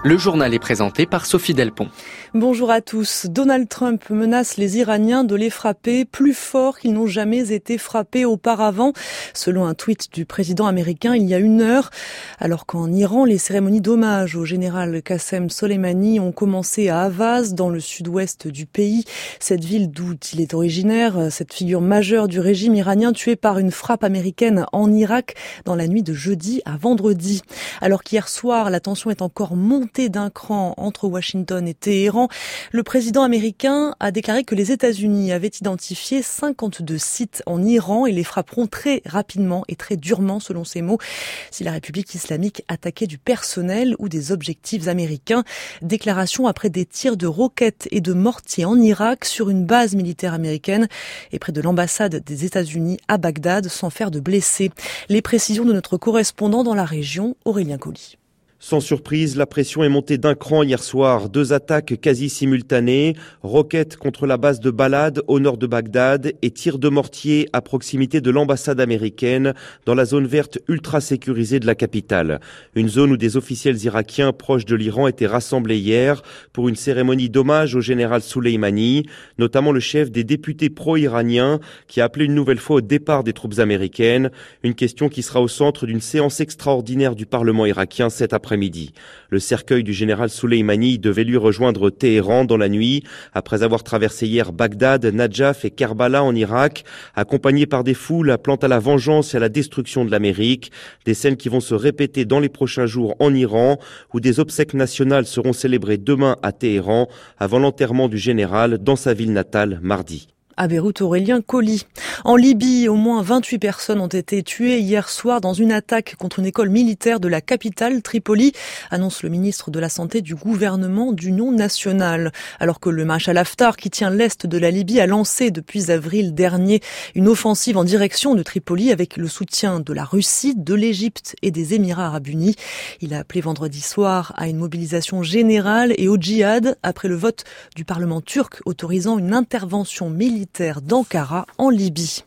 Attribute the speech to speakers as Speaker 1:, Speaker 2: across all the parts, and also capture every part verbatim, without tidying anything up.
Speaker 1: Le journal est présenté par Sophie Delpont.
Speaker 2: Bonjour à tous. Donald Trump menace les Iraniens de les frapper plus fort qu'ils n'ont jamais été frappés auparavant, selon un tweet du président américain il y a une heure. Alors qu'en Iran, les cérémonies d'hommage au général Qassem Soleimani ont commencé à Ahvaz, dans le sud-ouest du pays. Cette ville d'où il est originaire, cette figure majeure du régime iranien tuée par une frappe américaine en Irak dans la nuit de jeudi à vendredi. Alors qu'hier soir, la tension est encore montée d'un cran entre Washington et Téhéran, le président américain a déclaré que les États-Unis avaient identifié cinquante-deux sites en Iran et les frapperont très rapidement et très durement, selon ses mots, si la République islamique attaquait du personnel ou des objectifs américains. Déclaration après des tirs de roquettes et de mortiers en Irak sur une base militaire américaine et près de l'ambassade des États-Unis à Bagdad, sans faire de blessés. Les précisions de notre correspondant dans la région, Aurélien Colli.
Speaker 3: Sans surprise, la pression est montée d'un cran hier soir. Deux attaques quasi simultanées, roquettes contre la base de Balad au nord de Bagdad et tirs de mortier à proximité de l'ambassade américaine dans la zone verte ultra sécurisée de la capitale. Une zone où des officiels irakiens proches de l'Iran étaient rassemblés hier pour une cérémonie d'hommage au général Soleimani, notamment le chef des députés pro-iraniens qui a appelé une nouvelle fois au départ des troupes américaines. Une question qui sera au centre d'une séance extraordinaire du Parlement irakien cet après-midi. Après-midi. Le cercueil du général Soleimani devait lui rejoindre Téhéran dans la nuit, après avoir traversé hier Bagdad, Nadjaf et Kerbala en Irak, accompagné par des foules appelant à la vengeance et à la destruction de l'Amérique. Des scènes qui vont se répéter dans les prochains jours en Iran, où des obsèques nationales seront célébrées demain à Téhéran, avant l'enterrement du général dans sa ville natale mardi.
Speaker 2: À Beyrouth, Aurélien Colli. En Libye, au moins vingt-huit personnes ont été tuées hier soir dans une attaque contre une école militaire de la capitale, Tripoli, annonce le ministre de la Santé du gouvernement d'Union nationale. Alors que le maréchal Haftar, qui tient l'est de la Libye, a lancé depuis avril dernier une offensive en direction de Tripoli avec le soutien de la Russie, de l'Égypte et des Émirats arabes unis. Il a appelé vendredi soir à une mobilisation générale et au djihad après le vote du Parlement turc autorisant une intervention militaire d'Ankara en Libye.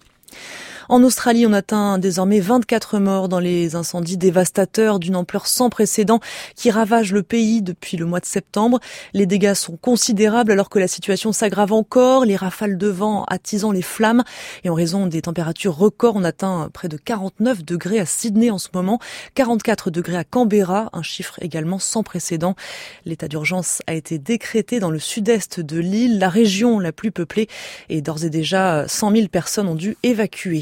Speaker 2: En Australie, on atteint désormais vingt-quatre morts dans les incendies dévastateurs d'une ampleur sans précédent qui ravagent le pays depuis le mois de septembre. Les dégâts sont considérables alors que la situation s'aggrave encore, les rafales de vent attisant les flammes. Et en raison des températures records, on atteint près de quarante-neuf degrés à Sydney en ce moment, quarante-quatre degrés à Canberra, un chiffre également sans précédent. L'état d'urgence a été décrété dans le sud-est de l'île, la région la plus peuplée, et d'ores et déjà cent mille personnes ont dû évacuer.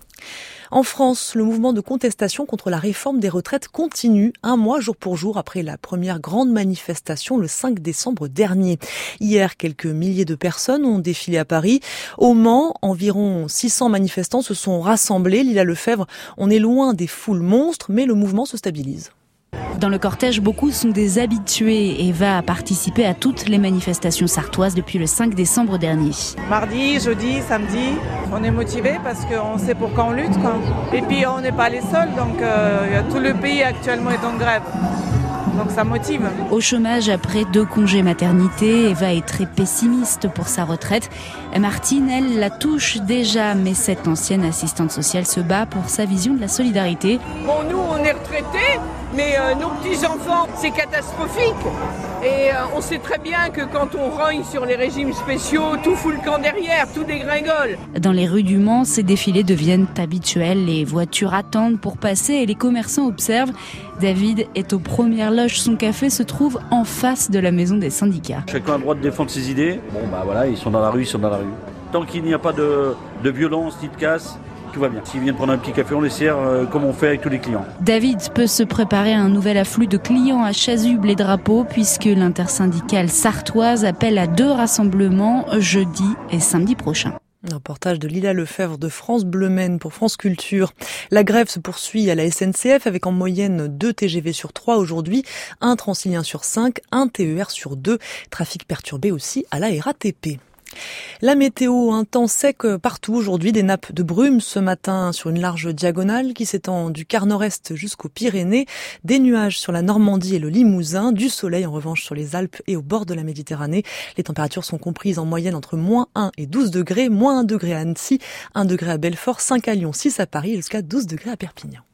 Speaker 2: En France, le mouvement de contestation contre la réforme des retraites continue un mois jour pour jour après la première grande manifestation le cinq décembre dernier. Hier, quelques milliers de personnes ont défilé à Paris. Au Mans, environ six cents manifestants se sont rassemblés. Lila Lefebvre, on est loin des foules monstres, mais le mouvement se stabilise.
Speaker 4: Dans le cortège, beaucoup sont des habitués. Eva a participé à toutes les manifestations sartoises depuis le cinq décembre dernier.
Speaker 5: Mardi, jeudi, samedi, on est motivés parce qu'on sait pourquoi on lutte, quoi. Et puis on n'est pas les seuls, donc euh, tout le pays actuellement est en grève. Donc ça motive.
Speaker 4: Au chômage après deux congés maternité, Eva est très pessimiste pour sa retraite. Martine, elle, la touche déjà, mais cette ancienne assistante sociale se bat pour sa vision de la solidarité.
Speaker 5: Bon, nous, on est retraités, mais euh, nos petits-enfants, c'est catastrophique. Et euh, on sait très bien que quand on rogne sur les régimes spéciaux, tout fout le camp derrière, tout dégringole.
Speaker 4: Dans les rues du Mans, ces défilés deviennent habituels. Les voitures attendent pour passer et les commerçants observent. David est aux premières loges. Son café se trouve en face de la maison des syndicats.
Speaker 6: Chacun a le droit de défendre ses idées. Bon, bah voilà, ils sont dans la rue, ils sont dans la rue. Tant qu'il n'y a pas de, de violence ni de casse, tout va bien. S'ils viennent prendre un petit café, on les sert euh, comme on fait avec tous les clients.
Speaker 4: David peut se préparer à un nouvel afflux de clients à chasubles et drapeaux puisque l'intersyndicale sartoise appelle à deux rassemblements jeudi et samedi prochain.
Speaker 2: Un reportage de Lila Lefebvre de France Bleu Maine pour France Culture. La grève se poursuit à la S N C F avec en moyenne deux T G V sur trois aujourd'hui, un Transilien sur cinq, un T E R sur deux. Trafic perturbé aussi à la R A T P. La météo, un temps sec partout aujourd'hui, des nappes de brume ce matin sur une large diagonale qui s'étend du quart nord-est jusqu'aux Pyrénées, des nuages sur la Normandie et le Limousin, du soleil en revanche sur les Alpes et au bord de la Méditerranée. Les températures sont comprises en moyenne entre moins un et douze degrés, moins un degré à Annecy, un degré à Belfort, cinq à Lyon, six à Paris et jusqu'à douze degrés à Perpignan.